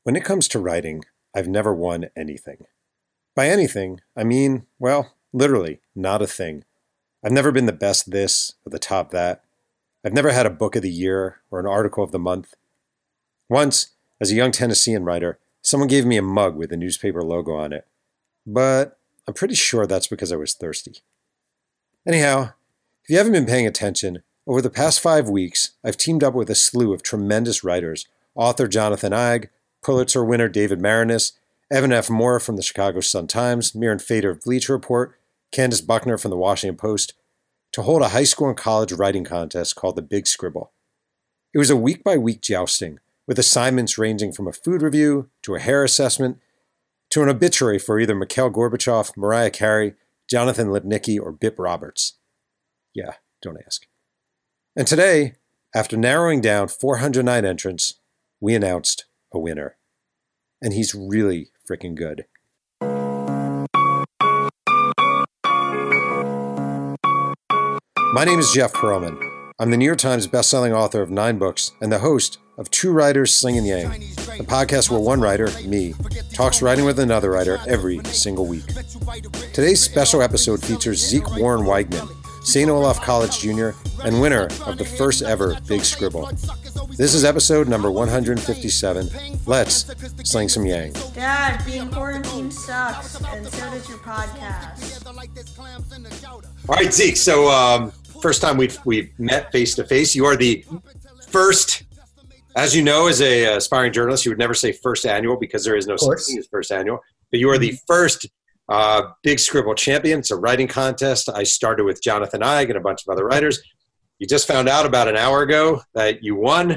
When it comes to writing, I've never won anything. By anything, I mean, well, literally, not a thing. I've never been the best this or the top that. I've never had a book of the year or an article of the month. Once, as a young Tennessean writer, someone gave me a mug with a newspaper logo on it. But I'm pretty sure that's because I was thirsty. Anyhow, if you haven't been paying attention, over the past 5 weeks, I've teamed up with a slew of tremendous writers, author Jonathan Eig, Pulitzer winner David Maraniss, Evan F. Moore from the Chicago Sun-Times, Miran Fader of Bleacher Report, Candace Buckner from the Washington Post, to hold a high school and college writing contest called the Big Scribble. It was a week-by-week jousting, with assignments ranging from a food review to a hair assessment to an obituary for either Mikhail Gorbachev, Mariah Carey, Jonathan Lipnicki, or Bip Roberts. Yeah, don't ask. And today, after narrowing down 409 entrants, we announced a winner. And he's really freaking good. My name is Jeff Pearlman. I'm the New York Times bestselling author of 9 books and the host of Two Writers Slinging Yang, the podcast where one writer, me, talks writing with another writer every single week. Today's special episode features Zeke Warren Weigman, St. Olaf College Jr., and winner of the first ever Big Scribble. This is episode number 157. Let's sling some yang. Dad, being quarantined sucks, and so does your podcast. All right, Zeke. So first time we've met face to face. You are the first, as you know, as a aspiring journalist, you would never say first annual because there is no such thing as first annual. But you are the first Big Scribble champion. It's a writing contest. I started with Jonathan Eig and a bunch of other writers. You just found out about an hour ago that you won.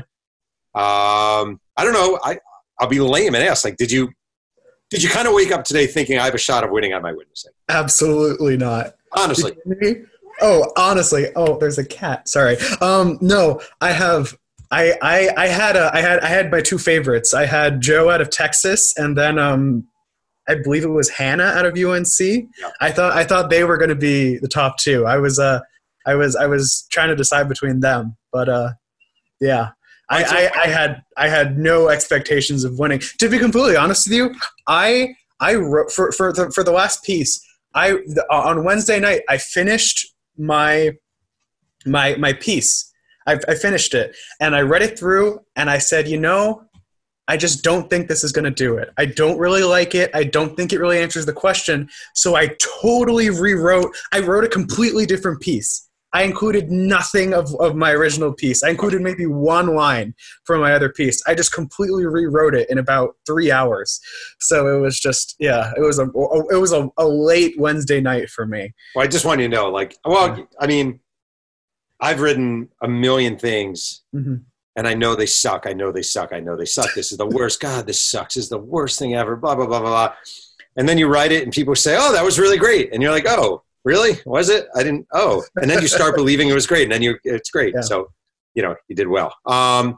I don't know. I'll be lame and ask, like, did you kind of wake up today thinking I have a shot of winning on my witnessing? Absolutely not. Honestly. Oh, honestly. Oh, there's a cat. Sorry. No, I have. I had my 2 favorites. I had Joe out of Texas, and then I believe it was Hannah out of UNC. Yeah. I thought they were going to be the top 2. I was trying to decide between them, but yeah, I had no expectations of winning. To be completely honest with you, I wrote for the last piece. On Wednesday night I finished my piece. I finished it and I read it through and I said, I just don't think this is going to do it. I don't really like it. I don't think it really answers the question. So I totally rewrote. I wrote a completely different piece. I included nothing of my original piece. I included maybe 1 line from my other piece. I just completely rewrote it in about 3 hours. So it was just, yeah, it was a late Wednesday night for me. Well, I just want you to know, I mean, I've written a million things, and I know they suck. I know they suck. This is the worst. God, this sucks. This is the worst thing ever, blah, blah, blah, blah, blah. And then you write it, and people say, oh, that was really great. And you're like, oh, really? Was it? I didn't. Oh, and then you start believing it was great, and then it's great. Yeah. So, you did well. Let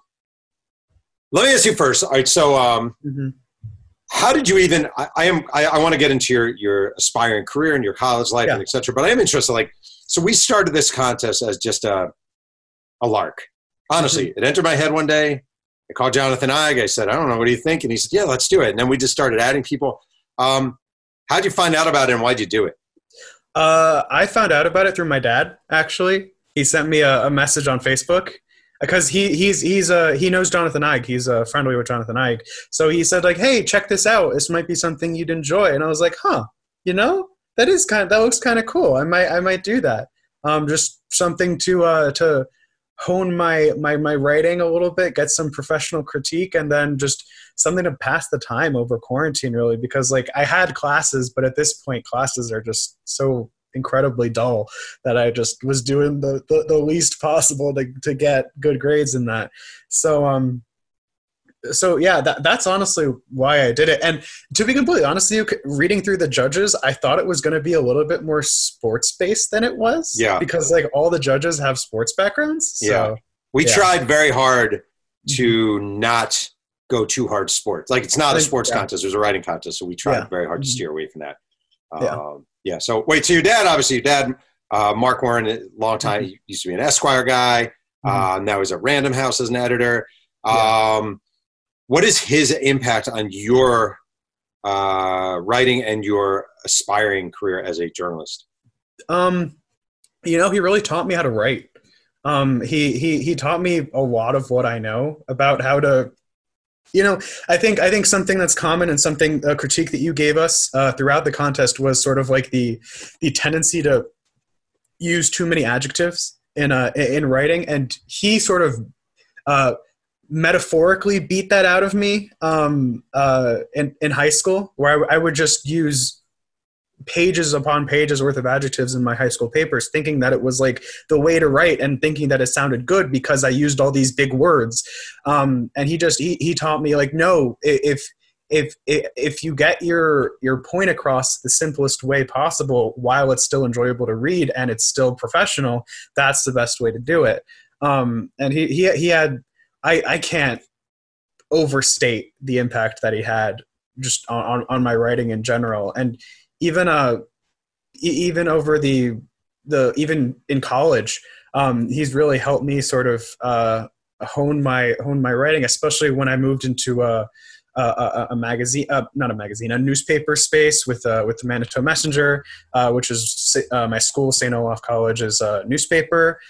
me ask you first. All right. So, how did you even? I want to get into your aspiring career and your college life and et cetera. But I am interested. So we started this contest as just a lark. Honestly, it entered my head one day. I called Jonathan Eig. I said, I don't know. What do you think? And he said, yeah, let's do it. And then we just started adding people. How'd you find out about it, and why'd you do it? I found out about it through my dad, actually. He sent me a message on Facebook because he knows Jonathan Eig. He's friendly with Jonathan Eig. So he said, hey, check this out. This might be something you'd enjoy. And I was like, that looks kind of cool. I might do that. Just something to hone my writing a little bit, get some professional critique, and then just something to pass the time over quarantine, really, because I had classes, but at this point classes are just so incredibly dull that I just was doing the least possible to get good grades in that. So yeah, that's honestly why I did it. And to be completely honest with you, reading through the judges, I thought it was going to be a little bit more sports-based than it was. Yeah. Because all the judges have sports backgrounds. So, yeah. We tried very hard to not go too hard sports. It's not a sports contest. It was a writing contest. So we tried very hard to steer away from that. So wait, so your dad, Mark Warren, a long time, he used to be an Esquire guy. Now he's at Random House as an editor. What is his impact on your writing and your aspiring career as a journalist? He really taught me how to write. He taught me a lot of what I know about how to, I think something that's common and a critique that you gave us throughout the contest was sort of like the tendency to use too many adjectives in writing, and he sort of metaphorically beat that out of me in high school, where I would just use pages upon pages worth of adjectives in my high school papers, thinking that it was like the way to write and thinking that it sounded good because I used all these big words. And he taught me, like, no, if you get your point across the simplest way possible while it's still enjoyable to read and it's still professional, that's the best way to do it. And he had, I can't overstate the impact that he had just on my writing in general. And even over even in college, he's really helped me sort of hone my writing, especially when I moved into a newspaper space with the Manitoba Messenger, which is my school, St. Olaf College's newspaper.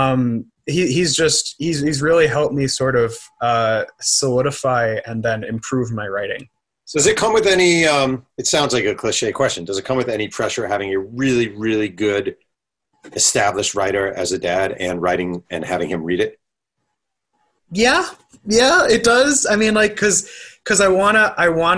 He's really helped me sort of solidify and then improve my writing. Does it come with any, it sounds like a cliche question, does it come with any pressure having a really, really good established writer as a dad and writing and having him read it? Yeah, it does. I mean, like, cause I wanna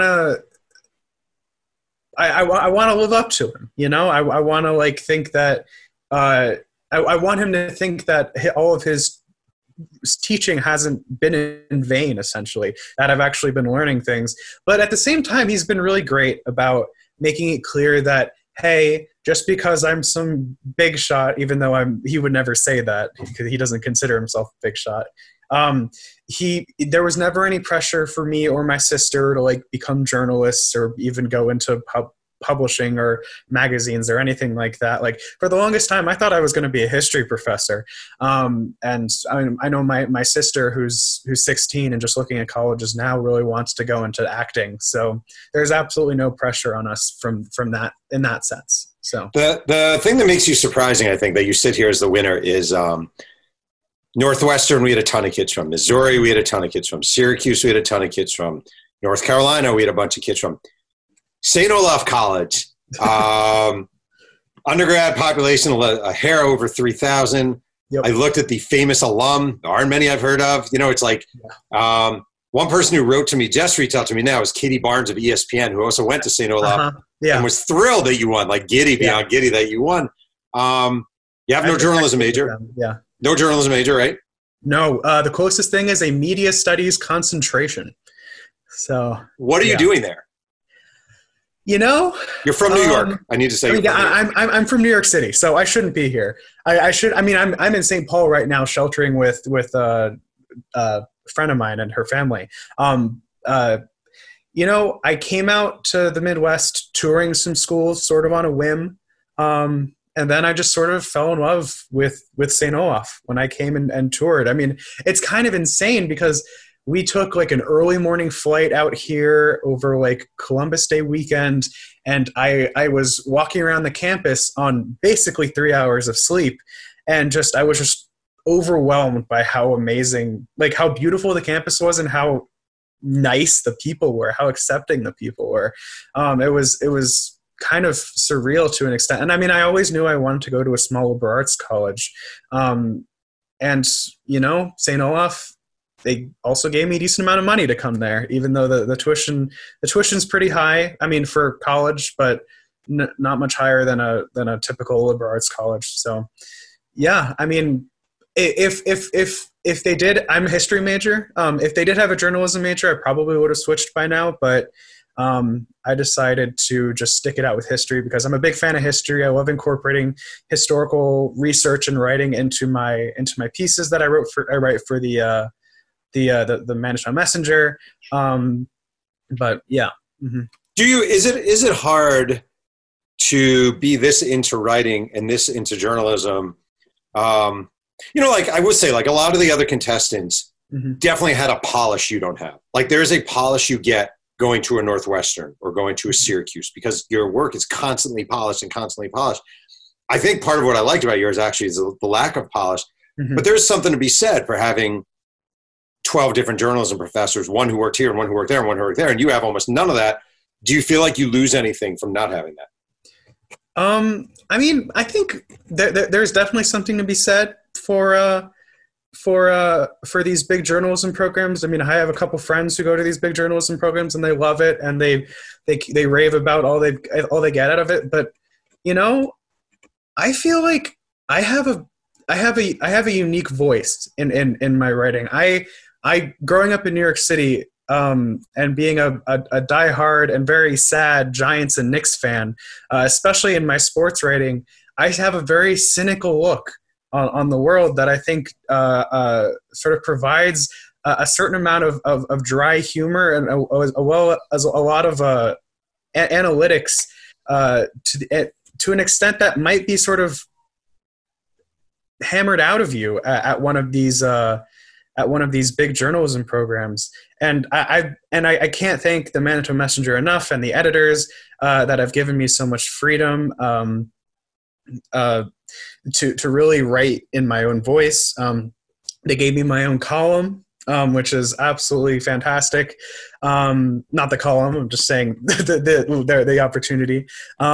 live up to him, I wanna like think that, I want him to think that all of his teaching hasn't been in vain, essentially, that I've actually been learning things. But at the same time, he's been really great about making it clear that, hey, just because I'm some big shot, even though he would never say that because he doesn't consider himself a big shot. There was never any pressure for me or my sister to like become journalists or even go into publishing or magazines or anything like that. Like, for the longest time, I thought I was going to be a history professor. And I know my sister who's 16 and just looking at colleges now really wants to go into acting. So there's absolutely no pressure on us from that, in that sense. So the thing that makes you surprising, I think, that you sit here as the winner is, Northwestern, we had a ton of kids from. Missouri, we had a ton of kids from. Syracuse, we had a ton of kids from. North Carolina, we had a bunch of kids from. St. Olaf College, undergrad population, a hair over 3,000. Yep. I looked at the famous alum. There aren't many I've heard of. It's like one person who wrote to me, just reached out to me now, is Katie Barnes of ESPN, who also went to St. Olaf and was thrilled that you won, like giddy beyond giddy that you won. You have no journalism major. Yeah. No journalism major, right? No. The closest thing is a media studies concentration. So what are you doing there? You're from New York. I need to say. I'm from New York City, so I shouldn't be here. I'm in St. Paul right now, sheltering with a friend of mine and her family. I came out to the Midwest touring some schools, sort of on a whim, and then I just sort of fell in love with St. Olaf when I came and toured. I mean, it's kind of insane because we took like an early morning flight out here over like Columbus Day weekend. And I was walking around the campus on basically 3 hours of sleep. And I was just overwhelmed by how amazing, like how beautiful the campus was and how nice the people were, how accepting the people were. It was kind of surreal to an extent. And I mean, I always knew I wanted to go to a small liberal arts college. And St. Olaf, they also gave me a decent amount of money to come there, even though the tuition's pretty high. I mean, for college, but not much higher than a typical liberal arts college. So, yeah, I mean, if they did, I'm a history major. If they did have a journalism major, I probably would have switched by now. But I decided to just stick it out with history because I'm a big fan of history. I love incorporating historical research and writing into my pieces that I write for the Manitoba Messenger. But yeah. Mm-hmm. Is it hard to be this into writing and this into journalism? Like I would say, like a lot of the other contestants, definitely had a polish you don't have. Like there's a polish you get going to a Northwestern or going to a Syracuse because your work is constantly polished and constantly polished. I think part of what I liked about yours actually is the lack of polish, but there's something to be said for having 12 different journalism professors, one who worked here and one who worked there and one who worked there, and you have almost none of that. Do you feel like you lose anything from not having that? I mean, I think there's definitely something to be said for these big journalism programs. I mean, I have a couple friends who go to these big journalism programs and they love it and they rave about all they get out of it. But you know, I feel like I have a unique voice in my writing. I growing up in New York City and being a diehard and very sad Giants and Knicks fan, especially in my sports writing, I have a very cynical look on the world that I think sort of provides a certain amount of dry humor and as well as a lot of analytics to an extent that might be sort of hammered out of you at one of these big journalism programs. And I can't thank the Manitoba Messenger enough and the editors that have given me so much freedom to really write in my own voice. They gave me my own column, which is absolutely fantastic. Not the column, I'm just saying the opportunity.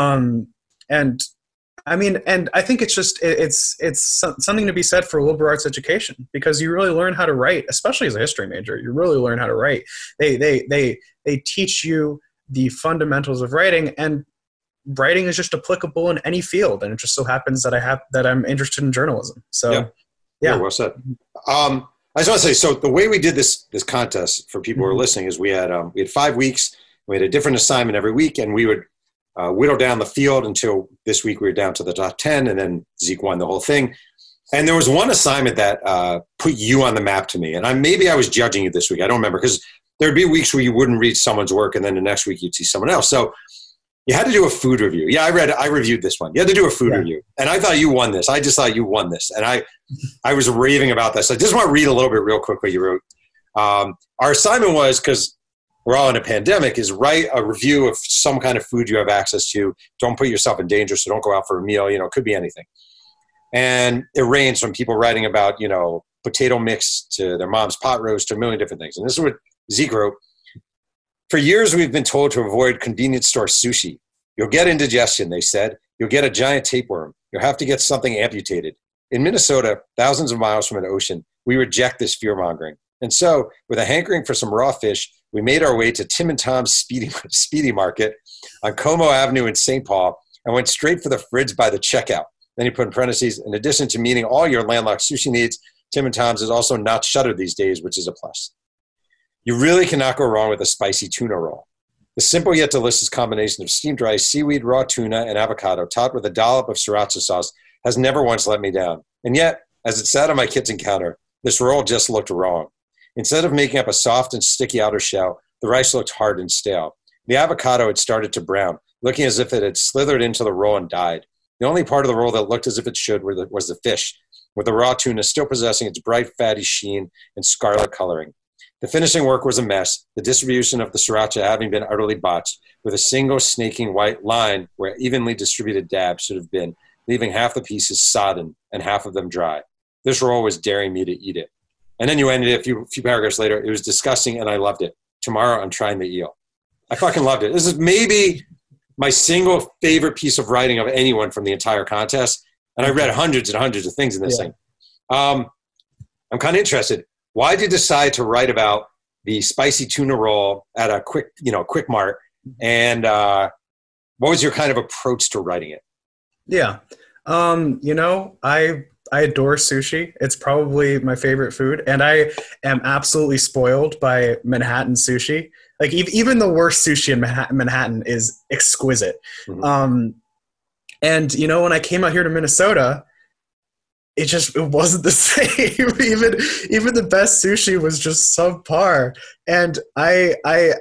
And I mean, and I think it's something to be said for liberal arts education, because you really learn how to write, especially as a history major. You really learn how to write. They teach you the fundamentals of writing, and writing is just applicable in any field. And it just so happens that I'm interested in journalism. So, yeah. Well said. I just want to say, so the way we did this contest for people who are listening is we had 5 weeks. We had a different assignment every week, and we would whittle down the field until this week we were down to the top 10, and then Zeke won the whole thing. And there was one assignment that put you on the map to me. And maybe I was judging you this week. I don't remember, because there'd be weeks where you wouldn't read someone's work, and then the next week you'd see someone else. So you had to do a food review. Yeah, I reviewed this one. You had to do a food review. And I thought you won this. I just thought you won this. And I was raving about this. I just want to read a little bit real quick what you wrote. Our assignment was, because we're all in a pandemic, is write a review of some kind of food you have access to. Don't put yourself in danger, so don't go out for a meal. You know, it could be anything. And it ranged from people writing about, you know, potato mix to their mom's pot roast to a million different things. And this is what Zeke wrote. For years, we've been told to avoid convenience store sushi. You'll get indigestion, they said. You'll get a giant tapeworm. You'll have to get something amputated. In Minnesota, thousands of miles from an ocean, we reject this fear-mongering. And so, with a hankering for some raw fish, we made our way to Tim and Tom's Speedy Market on Como Avenue in St. Paul and went straight for the fridge by the checkout. Then he put in parentheses, in addition to meeting all your landlocked sushi needs, Tim and Tom's is also not shuttered these days, which is a plus. You really cannot go wrong with a spicy tuna roll. The simple yet delicious combination of steamed rice, seaweed, raw tuna, and avocado topped with a dollop of sriracha sauce has never once let me down. And yet, as it sat on my kitchen counter, this roll just looked wrong. Instead of making up a soft and sticky outer shell, the rice looked hard and stale. The avocado had started to brown, looking as if it had slithered into the roll and died. The only part of the roll that looked as if it should was the fish, with the raw tuna still possessing its bright, fatty sheen and scarlet coloring. The finishing work was a mess, the distribution of the sriracha having been utterly botched, with a single snaking white line where evenly distributed dabs should have been, leaving half the pieces sodden and half of them dry. This roll was daring me to eat it. And then you ended it a few paragraphs later. It was disgusting, and I loved it. Tomorrow, I'm trying the eel. I fucking loved it. This is maybe my single favorite piece of writing of anyone from the entire contest. And I read hundreds and hundreds of things in this thing. I'm kind of interested. Why did you decide to write about the spicy tuna roll at a quick mart? And what was your kind of approach to writing it? Yeah. I adore sushi. It's probably my favorite food. And I am absolutely spoiled by Manhattan sushi. Like even the worst sushi in Manhattan is exquisite. Mm-hmm. And when I came out here to Minnesota, it wasn't the same. even the best sushi was just subpar. And I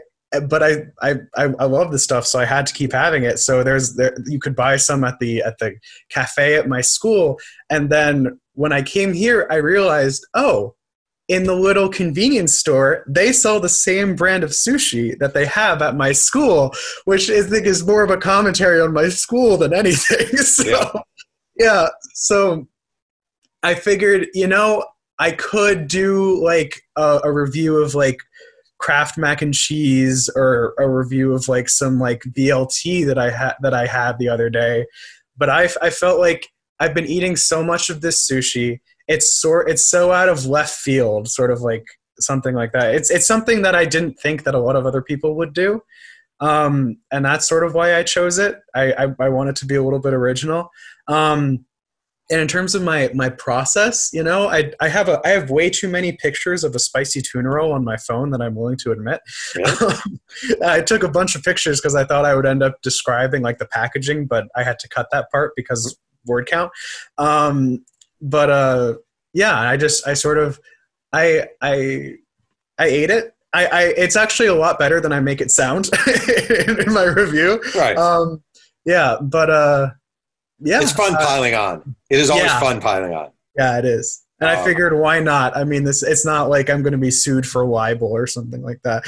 love this stuff, so I had to keep having it. So you could buy some at the cafe at my school, and then when I came here, I realized, in the little convenience store, they sell the same brand of sushi that they have at my school, which I think is more of a commentary on my school than anything. So, yeah. So I figured, I could do like a review of like Kraft mac and cheese, or a review of like some like BLT that I had the other day. But I felt like I've been eating so much of this sushi. It's so out of left field, sort of like something like that. It's something that I didn't think that a lot of other people would do. And that's sort of why I chose it. I wanted to be a little bit original. And in terms of my process, I have way too many pictures of a spicy tuna roll on my phone that I'm willing to admit. Really? I took a bunch of pictures because I thought I would end up describing like the packaging, but I had to cut that part because word count. Yeah, I ate it. It's actually a lot better than I make it sound in my review. Right. Yeah, it's fun piling on. It is always fun piling on. Yeah, it is. And I figured, why not? I mean, it's not like I'm going to be sued for libel or something like that.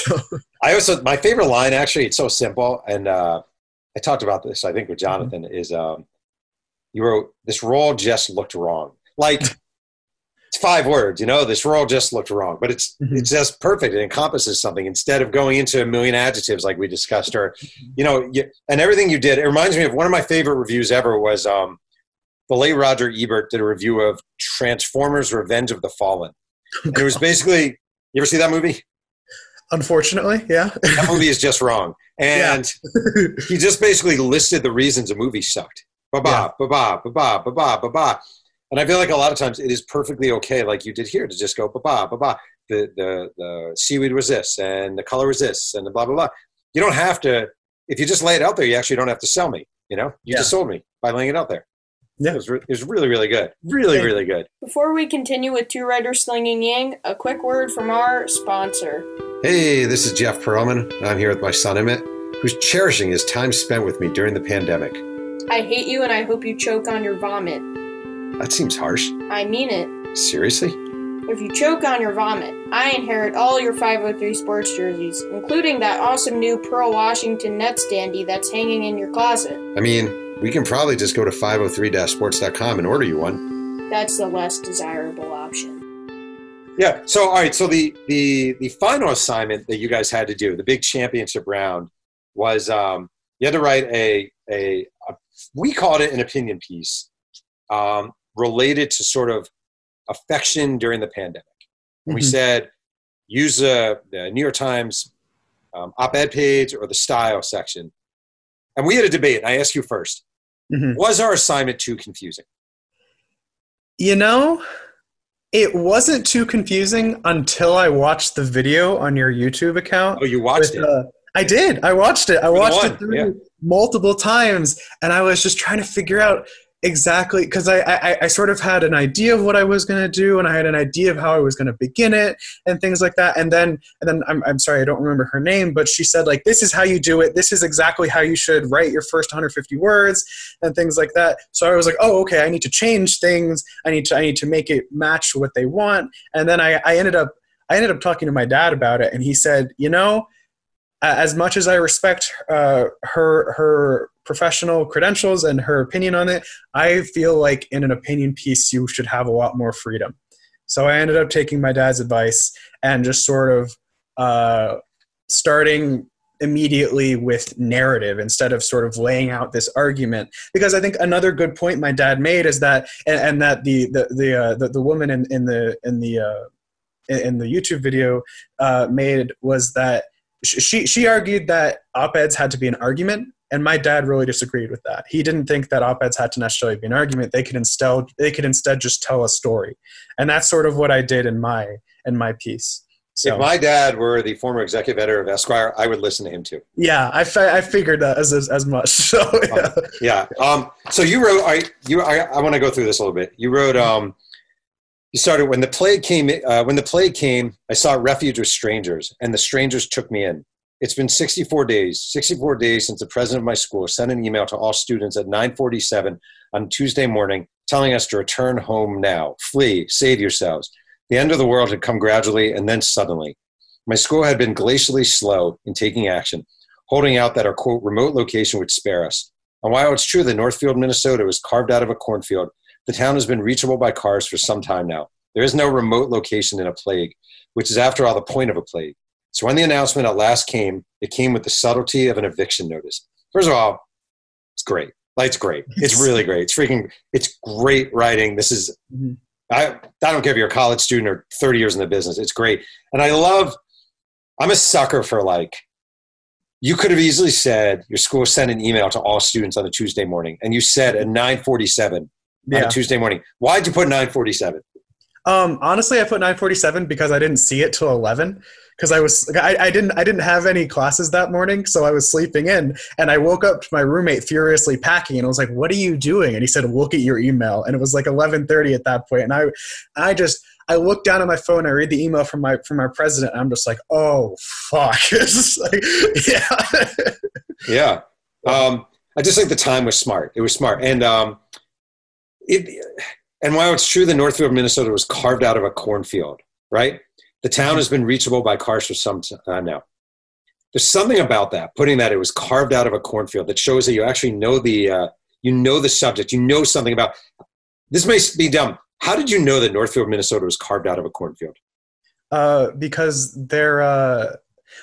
So my favorite line, actually, it's so simple. And I talked about this, I think, with Jonathan, is you wrote, "This roll just looked wrong." Like, it's 5 words, this roll just looked wrong, but it's just perfect. It encompasses something instead of going into a million adjectives like we discussed, or, and everything you did. It reminds me of one of my favorite reviews ever was the late Roger Ebert did a review of Transformers: Revenge of the Fallen. And it was basically, you ever see that movie? Unfortunately, yeah. That movie is just wrong. And he just basically listed the reasons a movie sucked. Ba-ba, ba-ba, ba-ba, ba-ba, ba-ba. And I feel like a lot of times it is perfectly okay, like you did here, to just go ba-ba, ba-ba. The seaweed was this, and the color was this, and the blah, blah, blah. You don't have to, if you just lay it out there, you actually don't have to sell me, You just sold me by laying it out there. Yeah. It was really, really good. Really good. Before we continue with Two Writers Slinging Yang, a quick word from our sponsor. Hey, this is Jeff Perlman, and I'm here with my son Emmett, who's cherishing his time spent with me during the pandemic. I hate you, and I hope you choke on your vomit. That seems harsh. I mean it. Seriously? If you choke on your vomit, I inherit all your 503 sports jerseys, including that awesome new Pearl Washington net standee that's hanging in your closet. I mean, we can probably just go to 503-sports.com and order you one. That's the less desirable option. Yeah. So, all right. So the final assignment that you guys had to do, the big championship round, was you had to write a we called it an opinion piece related to sort of affection during the pandemic. And we said, use the New York Times op-ed page or the style section. And we had a debate. And I asked you first, was our assignment too confusing? It wasn't too confusing until I watched the video on your YouTube account. Oh, you watched it? I did. I watched it. I watched it through multiple times, and I was just trying to figure out exactly, because I sort of had an idea of what I was going to do, and I had an idea of how I was going to begin it and things like that. And then I'm sorry, I don't remember her name, but she said, like, this is how you do it. This is exactly how you should write your first 150 words and things like that. So I was like, oh, okay, I need to change things. I need to make it match what they want. And then I ended up talking to my dad about it, and he said, as much as I respect her professional credentials and her opinion on it, I feel like in an opinion piece, you should have a lot more freedom. So I ended up taking my dad's advice and just sort of starting immediately with narrative instead of sort of laying out this argument. Because I think another good point my dad made is that, and that the woman in the YouTube video made, was that she argued that op-eds had to be an argument, and my dad really disagreed with that. He didn't think that op-eds had to necessarily be an argument. They could instead just tell a story, and that's sort of what I did in my piece. So, if my dad were the former executive editor of Esquire, I would listen to him too. Yeah, I figured that as much. So yeah. So you wrote. I want to go through this a little bit. You wrote. You started when the plague came. I sought refuge with strangers, and the strangers took me in. It's been 64 days since the president of my school sent an email to all students at 9:47 on Tuesday morning telling us to return home now. Flee, save yourselves. The end of the world had come gradually and then suddenly. My school had been glacially slow in taking action, holding out that our, quote, remote location would spare us. And while it's true that Northfield, Minnesota was carved out of a cornfield, the town has been reachable by cars for some time now. There is no remote location in a plague, which is, after all, the point of a plague. So when the announcement at last came, it came with the subtlety of an eviction notice. First of all, it's great. Like, it's great. It's really great. It's great writing. This is, I don't care if you're a college student or 30 years in the business. It's great. And I'm a sucker for, like, you could have easily said your school sent an email to all students on a Tuesday morning, and you said at 9:47 on a Tuesday morning. Why'd you put 9:47? Honestly, I put 9:47 because I didn't see it till 11. Because I didn't have any classes that morning, so I was sleeping in, and I woke up to my roommate furiously packing, and I was like, "What are you doing?" And he said, "Look at your email." And it was like 11:30 at that point, and I looked down at my phone, I read the email from our president, and I'm just like, "Oh fuck!" It's just like, yeah. I just think the time was smart. It was smart, and while it's true that Northfield, Minnesota was carved out of a cornfield, right? The town has been reachable by cars for some time now. There's something about that, putting that it was carved out of a cornfield, that shows that you actually know the subject. You know something about. This may be dumb. How did you know that Northfield, Minnesota was carved out of a cornfield? Because the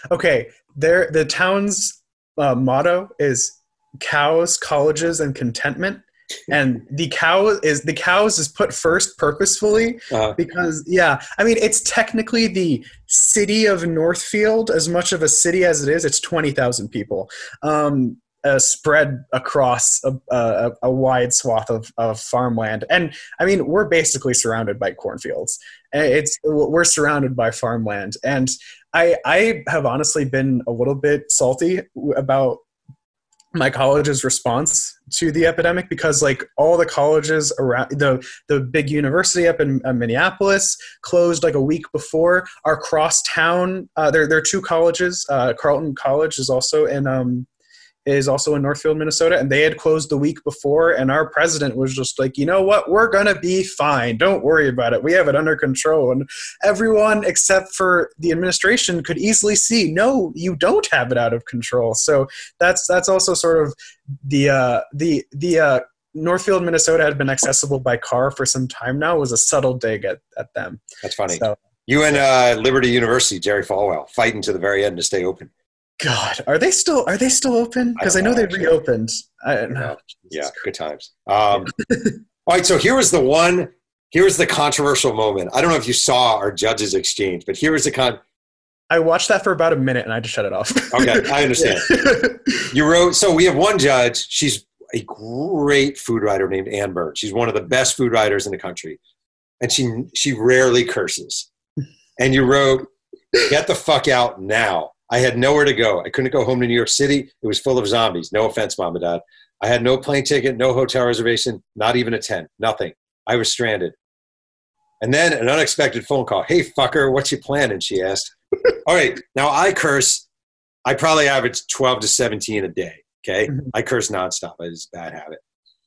town's motto is cows, colleges, and contentment. And the cows is put first purposefully because it's technically the city of Northfield, as much of a city as it is. It's 20,000 people spread across a wide swath of farmland. And I mean, we're basically surrounded by cornfields. We're surrounded by farmland. And I have honestly been a little bit salty about my college's response to the epidemic, because like all the colleges around the big university up in Minneapolis closed like a week before. Our cross town, there are two colleges. Carleton College is also in Northfield, Minnesota, and they had closed the week before, and our president was just like, you know what, we're gonna be fine, don't worry about it, we have it under control. And everyone except for the administration could easily see, no, you don't have it out of control. So that's also sort of the Northfield, Minnesota had been accessible by car for some time now, was a subtle dig at them. That's funny. So, you and Liberty University, Jerry Falwell, fighting to the very end to stay open. God, are they still open? Because I know they reopened. Yeah, good times. All right, so here was the controversial moment. I don't know if you saw our judges exchange, but here was I watched that for about a minute and I just shut it off. Okay, I understand. So we have one judge. She's a great food writer named Ann Byrne. She's one of the best food writers in the country. And she rarely curses. And you wrote, "Get the fuck out now. I had nowhere to go. I couldn't go home to New York City. It was full of zombies. No offense, Mom and Dad. I had no plane ticket, no hotel reservation, not even a tent, nothing. I was stranded." And then an unexpected phone call. "Hey, fucker, what's your plan?" And she asked. All right, now I curse. I probably average 12 to 17 a day, okay? Mm-hmm. I curse nonstop. It's a bad habit.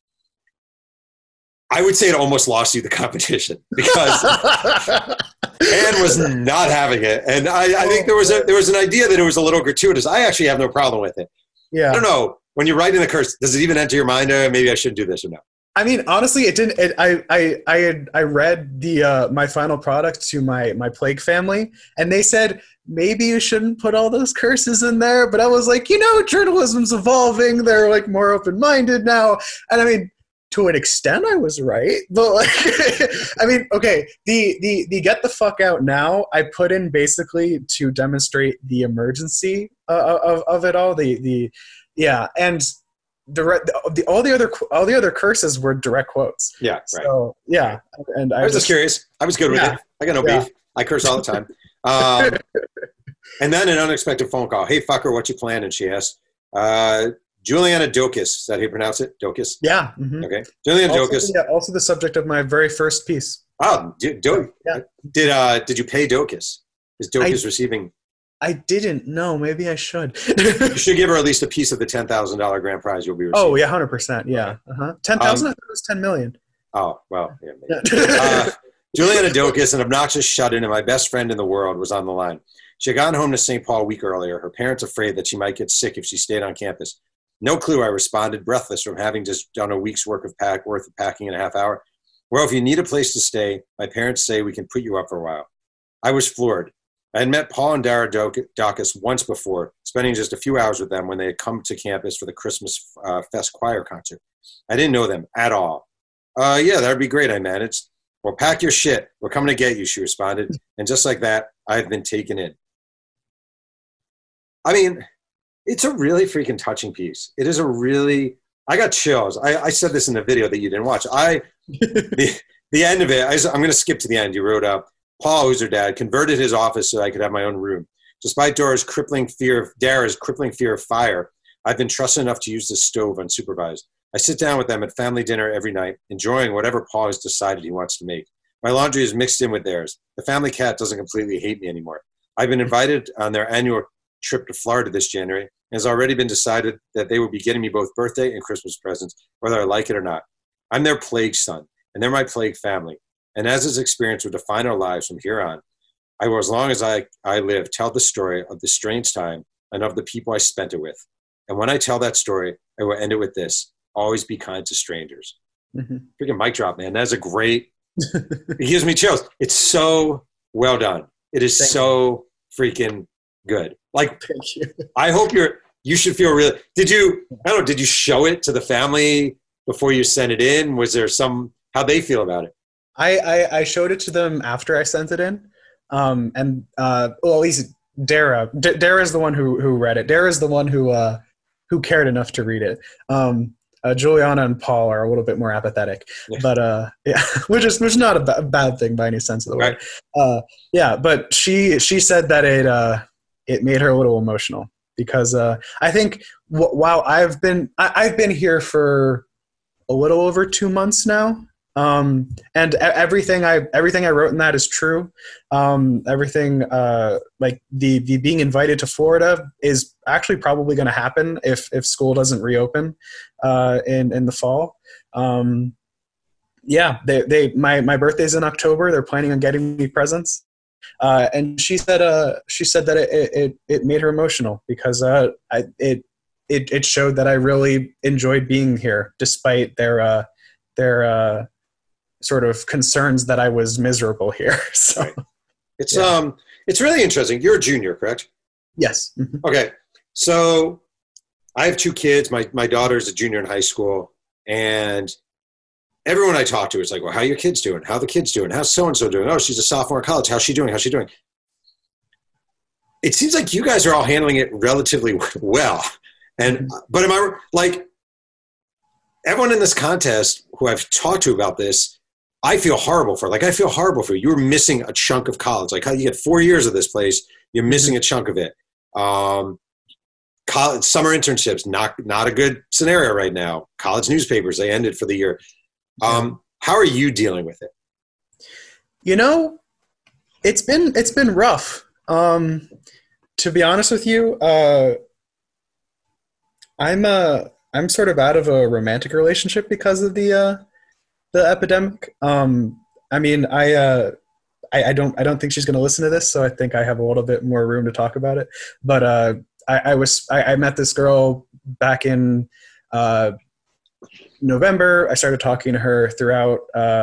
I would say it almost lost you the competition because Ann was not having it. And I think there was an idea that it was a little gratuitous. I actually have no problem with it. Yeah. I don't know. When you're writing the curse, does it even enter your mind, maybe I shouldn't do this or no? I mean, honestly, it didn't. I read my final product to my plague family, and they said maybe you shouldn't put all those curses in there. But I was like, journalism's evolving. They're like more open-minded now, and I mean, to an extent, I was right. But like, I mean, okay, the get the fuck out now, I put in basically to demonstrate the emergency of it all. And. All the other curses were direct quotes. Yeah, right. So yeah, and I was just curious. I was good with it. I got no beef. I curse all the time. And then an unexpected phone call. "Hey, fucker, what you plan?" And she asked, Juliana Dokis. Is that how you pronounce it? Dokis? Yeah. Mm-hmm. Okay. Juliana Dokis. Yeah, also the subject of my very first piece. Oh, did you pay Dokis? Is Dokis receiving? I didn't know. Maybe I should. You should give her at least a piece of the $10,000 grand prize you'll be receiving. Oh, yeah, 100%. Yeah. 10,000? I thought it was 10 million. Oh, well, yeah. Juliana Dokis, an obnoxious shut-in and my best friend in the world, was on the line. She had gone home to St. Paul a week earlier, her parents afraid that she might get sick if she stayed on campus. No clue, I responded, breathless from having just done a week's worth of packing in a half hour. Well, if you need a place to stay, my parents say we can put you up for a while. I was floored. I had met Paul and Dara Dokis once before, spending just a few hours with them when they had come to campus for the Christmas Fest choir concert. I didn't know them at all. Yeah, that'd be great, I managed. Well, pack your shit. We're coming to get you, she responded. And just like that, I've been taken in. I mean, it's a really freaking touching piece. It is a really, I got chills. I said this in the video that you didn't watch. The end of it, I'm going to skip to the end. You wrote up, Paul, who's her dad, converted his office so I could have my own room. Despite Dara's crippling fear of fire, I've been trusted enough to use this stove unsupervised. I sit down with them at family dinner every night, enjoying whatever Paul has decided he wants to make. My laundry is mixed in with theirs. The family cat doesn't completely hate me anymore. I've been invited on their annual trip to Florida this January, and it's already been decided that they will be getting me both birthday and Christmas presents, whether I like it or not. I'm their plague son, and they're my plague family. And as this experience will define our lives from here on, I will, as long as I live, tell the story of the strange time and of the people I spent it with. And when I tell that story, I will end it with this: always be kind to strangers. Mm-hmm. Freaking mic drop, man. That's a great, it gives me chills. It's so well done. It is so freaking good. Like, thank you. I hope you should feel really, did you show it to the family before you sent it in? Was there how they feel about it? I showed it to them after I sent it in. Well, at least Dara is the one who read it. Dara is the one who cared enough to read it. Juliana and Paul are a little bit more apathetic, but yeah, which is not a bad thing by any sense of the word. Right. Yeah, but she said that it made her a little emotional because I think while I've been here for a little over 2 months now. And everything I wrote in that is true. Everything like the being invited to Florida is actually probably going to happen if school doesn't reopen in the fall. Yeah, my birthday's in October. They're planning on getting me presents. And she said that it made her emotional because it showed that I really enjoyed being here despite their sort of concerns that I was miserable here. So right. It's really interesting. You're a junior, correct? Yes. Okay. So I have 2 kids. My daughter's a junior in high school, and everyone I talk to is like, well, how are your kids doing? How are the kids doing? How's so-and-so doing? Oh, she's a sophomore in college. How's she doing? It seems like you guys are all handling it relatively well. But am I like, everyone in this contest who I've talked to about this, I feel horrible for. Like, I feel horrible for you. You're missing a chunk of college. Like, how you get 4 years of this place, you're missing a chunk of it. College, summer internships, not a good scenario right now. College newspapers, they ended for the year. How are you dealing with it? You know, it's been rough. To be honest with you, I'm sort of out of a romantic relationship because of the epidemic. I mean, I don't think she's going to listen to this, so I think I have a little bit more room to talk about it. But I met this girl back in November. I started talking to her throughout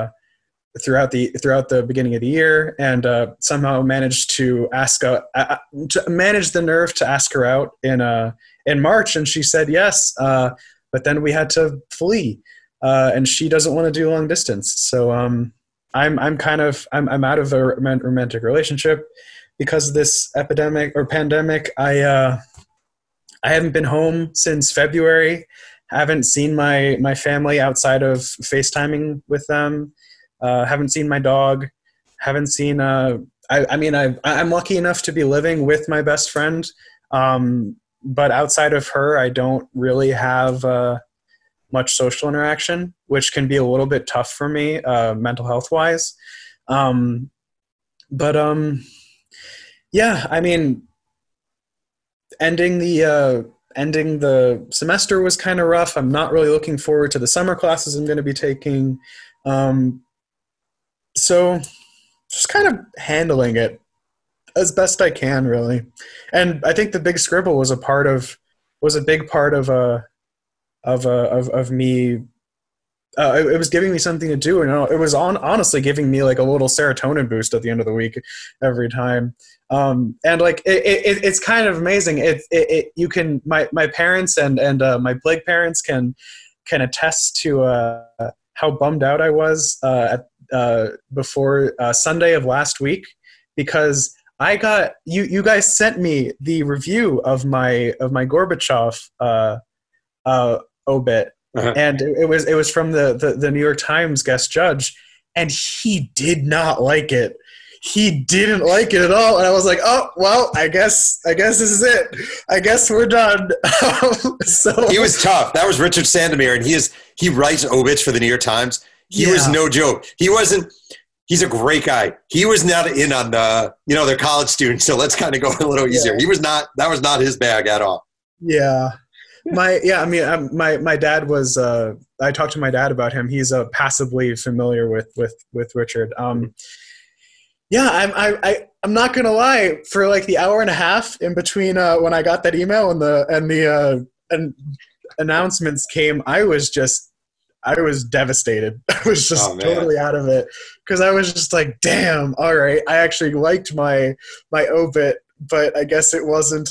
the beginning of the year, and somehow managed to manage the nerve to ask her out in March, and she said yes. But then we had to flee, and she doesn't want to do long distance. So I'm out of a romantic relationship because of this epidemic or pandemic. I haven't been home since February. Haven't seen my family outside of FaceTiming with them. Haven't seen my dog. Haven't seen. I'm lucky enough to be living with my best friend. But outside of her, I don't really have much social interaction, which can be a little bit tough for me, mental health wise. Yeah, I mean, ending the semester was kind of rough. I'm not really looking forward to the summer classes I'm going to be taking. So just kind of handling it as best I can, really. And I think the Big Scribble was a big part of me. It was giving me something to do, and it was honestly giving me like a little serotonin boost at the end of the week every time. And like it's kind of amazing. You can my parents and my Blake parents can attest to how bummed out I was before Sunday of last week, because I got you guys sent me the review of my Gorbachev obit. Uh-huh. And it was from the New York Times guest judge, and he did not like it. He didn't like it at all, and I was like, "Oh, well, I guess this is it. I guess we're done." So he was tough. That was Richard Sandomir, and he writes obits for the New York Times. He was no joke. He wasn't. He's a great guy. He was not in on they're college students, so let's kind of go a little easier. He was not. That was not his bag at all. Yeah. My dad was I talked to my dad about him. He's passively familiar with Richard. I'm not gonna lie, for like the hour and a half in between when I got that email and the announcements came, I was devastated. I was just totally out of it, because I was just like, damn, all right, I actually liked my obit, but I guess it wasn't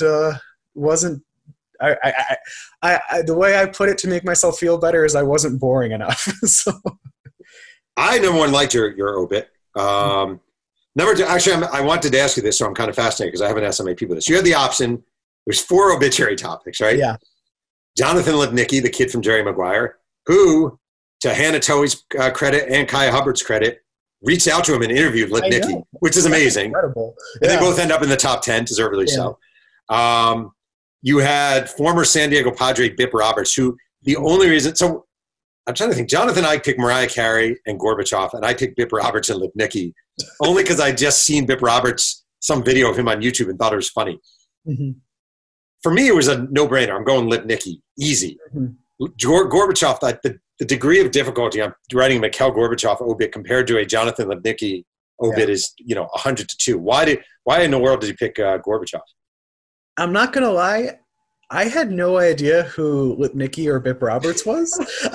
I the way I put it to make myself feel better is I wasn't boring enough. So I, number one, liked your obit. Number two, actually, I wanted to ask you this, so I'm kind of fascinated because I haven't asked so many people this. You had the option. There's 4 obituary topics, right? Yeah. Jonathan Lipnicki, the kid from Jerry Maguire, who, to Hannah Towey's credit and Kaya Hubbard's credit, reached out to him and interviewed Lipnicki, which is amazing. Incredible. And they both end up in the top 10, deservedly so. You had former San Diego Padre Bip Roberts, who the only reason – so I'm trying to think. Jonathan and I picked Mariah Carey and Gorbachev, and I picked Bip Roberts and Lipnicki only because I just seen Bip Roberts, some video of him on YouTube, and thought it was funny. Mm-hmm. For me, it was a no-brainer. I'm going Lipnicki, easy. Mm-hmm. Gorbachev, the degree of difficulty I'm writing a Mikhail Gorbachev obit compared to a Jonathan Lipnicki obit is 100 to 2. Why in the world did you pick Gorbachev? I'm not going to lie. I had no idea who Lipnicki or Bip Roberts was.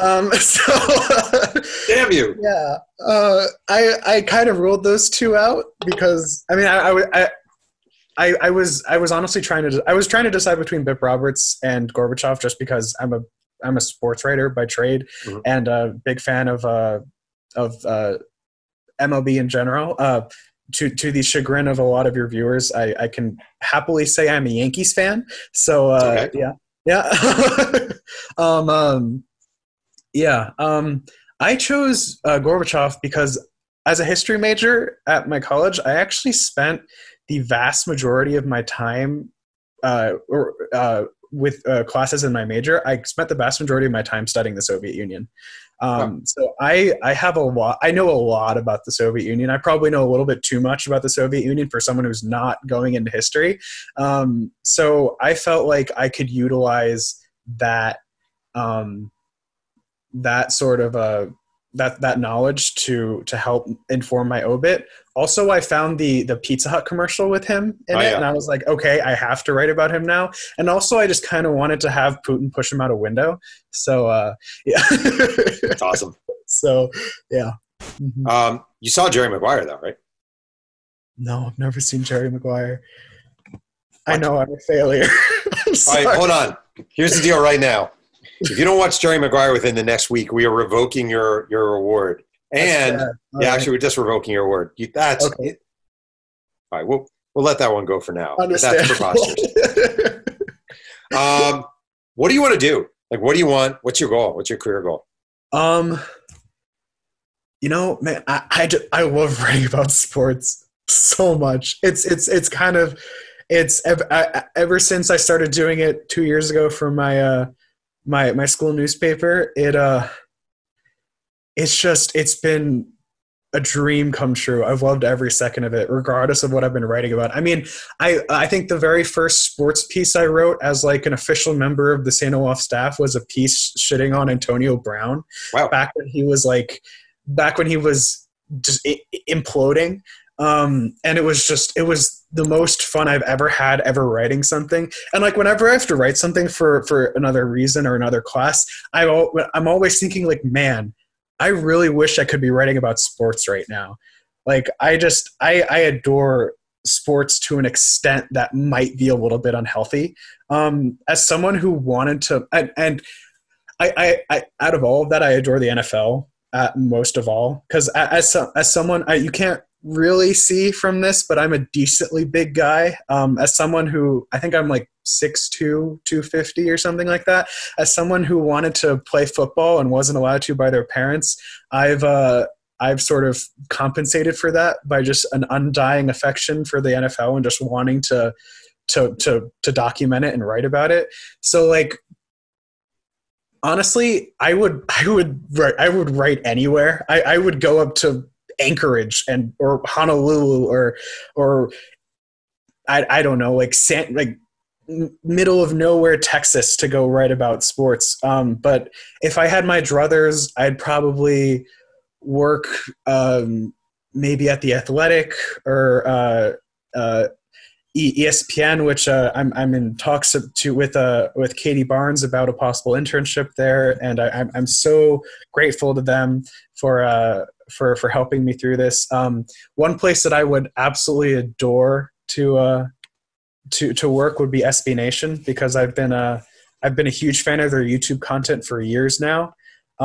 Damn you. Yeah. I kind of ruled those two out because, I mean, I was honestly trying to decide between Bip Roberts and Gorbachev, just because I'm a sports writer by trade, mm-hmm. and a big fan of MLB in general. To the chagrin of a lot of your viewers, I can happily say I'm a Yankees fan. So okay. I chose Gorbachev because as a history major at my college, I actually spent the vast majority of my time with classes in my major. I spent the vast majority of my time studying the Soviet Union. So I know a lot about the Soviet Union. I probably know a little bit too much about the Soviet Union for someone who's not going into history. So I felt like I could utilize that sort of that knowledge to help inform my obit. Also, I found the Pizza Hut commercial with him in it, and I was like, okay, I have to write about him now. And also, I just kind of wanted to have Putin push him out a window. So, yeah. That's awesome. So, yeah. Mm-hmm. You saw Jerry Maguire, though, right? No, I've never seen Jerry Maguire. I know I'm a failure. All right, hold on. Here's the deal right now. If you don't watch Jerry Maguire within the next week, we are revoking your award. And actually, we're just revoking your award. That's okay. All right, we'll let that one go for now. That's preposterous. What do you want to do? Like, what do you want? What's your goal? What's your career goal? Man, I love writing about sports so much. It's kind of ever since I started doing it 2 years ago for my school newspaper, it's been a dream come true. I've loved every second of it, regardless of what I've been writing about. I mean, I think the very first sports piece I wrote as like an official member of the St. Olaf staff was a piece shitting on Antonio Brown. Wow. Back when he was just imploding. And it was the most fun I've ever had ever writing something. And like whenever I have to write something for another reason or another class, I'm always thinking like, man, I really wish I could be writing about sports right now. Like I adore sports to an extent that might be a little bit unhealthy. As someone who wanted to, and I out of all of that, I adore the NFL most of all, because as someone, you can't really see from this, but I'm a decently big guy. As someone who, I think I'm like 6'2", 250 or something like that. As someone who wanted to play football and wasn't allowed to by their parents, I've sort of compensated for that by just an undying affection for the NFL and just wanting to document it and write about it. So like, honestly, I would write anywhere. I would go up to Anchorage or Honolulu or I don't know, like middle of nowhere Texas to go write about sports. But if I had my druthers, I'd probably work maybe at the Athletic or ESPN, which I'm in talks with Katie Barnes about a possible internship there, and I'm so grateful to them for helping me through this. One place that I would absolutely adore to work would be SB Nation, because I've been a huge fan of their YouTube content for years now.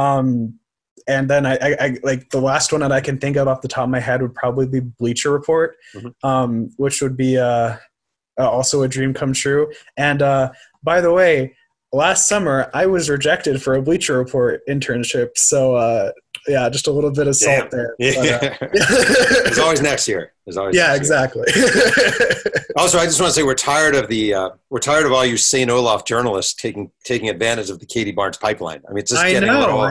And then I like the last one that I can think of off the top of my head would probably be Bleacher Report, which would be also a dream come true. And by the way, last summer I was rejected for a Bleacher Report internship. So yeah, just a little bit of salt there. Yeah. But, There's always next year. Exactly. Also, I just want to say we're tired of all you St. Olaf journalists taking advantage of the Katie Barnes pipeline. I mean, it's just getting a little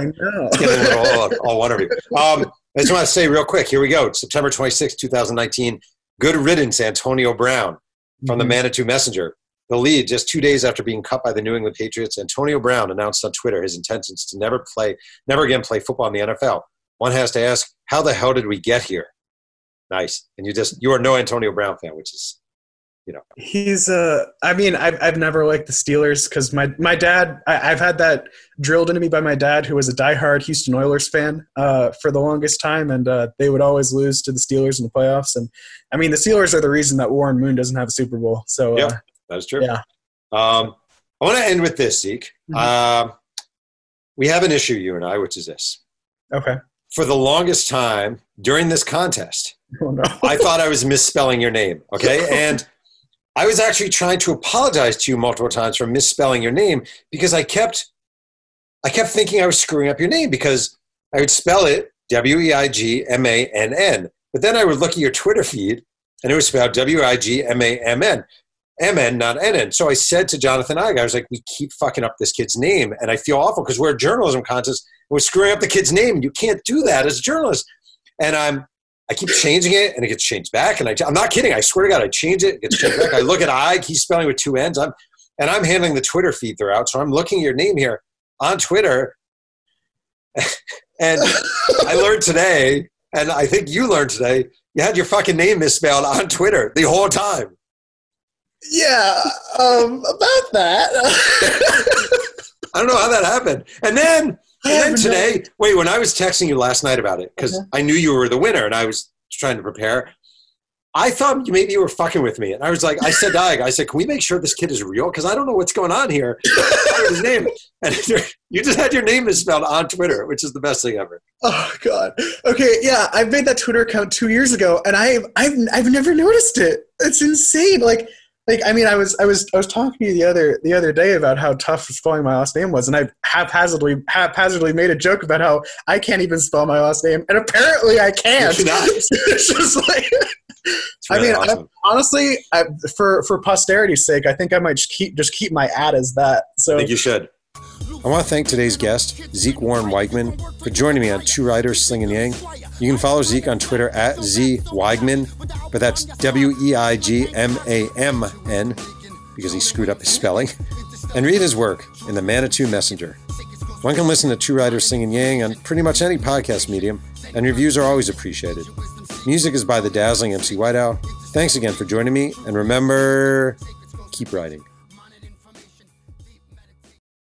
all one of you. I just want to say real quick, here we go. September 26, 2019. Good riddance, Antonio Brown from the Manitou Messenger. The lead, just 2 days after being cut by the New England Patriots, Antonio Brown announced on Twitter his intentions to never again play football in the NFL. One has to ask, how the hell did we get here? Nice. And you are no Antonio Brown fan, which is, he's I mean, I've never liked the Steelers because my dad, I've had that drilled into me by my dad, who was a diehard Houston Oilers fan for the longest time, and they would always lose to the Steelers in the playoffs. And I mean, the Steelers are the reason that Warren Moon doesn't have a Super Bowl. So yeah, that's true. Yeah. I want to end with this, Zeke. Mm-hmm. We have an issue, you and I, which is this. Okay. For the longest time during this contest, oh, no. I thought I was misspelling your name. Okay. And I was actually trying to apologize to you multiple times for misspelling your name, because I kept thinking I was screwing up your name, because I would spell it Weigmann, but then I would look at your Twitter feed and it was spelled Wigmamm, MN, not NN. So I said to Jonathan Iga, I was like, we keep fucking up this kid's name, and I feel awful because we're a journalism contest. We're screwing up the kid's name, and you can't do that as a journalist. And I keep changing it, and it gets changed back. And I'm not kidding. I swear to God, I change it, it gets changed back. I look at Ig, he's spelling with two N's. I'm handling the Twitter feed throughout, so I'm looking at your name here on Twitter. And I learned today, and I think you learned today, you had your fucking name misspelled on Twitter the whole time. Yeah, about that. I don't know how that happened. And then today, when I was texting you last night about it, because I knew you were the winner and I was trying to prepare, I thought maybe you were fucking with me. And I was like, I said, can we make sure this kid is real? Because I don't know what's going on here. His name. And you just had your name misspelled on Twitter, which is the best thing ever. Oh God. Okay. Yeah. I made that Twitter account 2 years ago, and I've never noticed it. It's insane. Like, I mean, I was talking to you the other day about how tough spelling my last name was, and I haphazardly made a joke about how I can't even spell my last name, and apparently I can't. It's just like, really, I mean, awesome. Honestly, for posterity's sake, I think I might just keep my ad as that. So I think you should. I want to thank today's guest, Zeke Warren Weigmann, for joining me on Two Writers Slinging Yang. You can follow Zeke on Twitter at @ZWeigmann, but that's Weigmann, because he screwed up his spelling, and read his work in the Manitou Messenger. One can listen to Two Writers Slinging Yang on pretty much any podcast medium, and reviews are always appreciated. Music is by the dazzling MC White Owl. Thanks again for joining me, and remember, keep writing.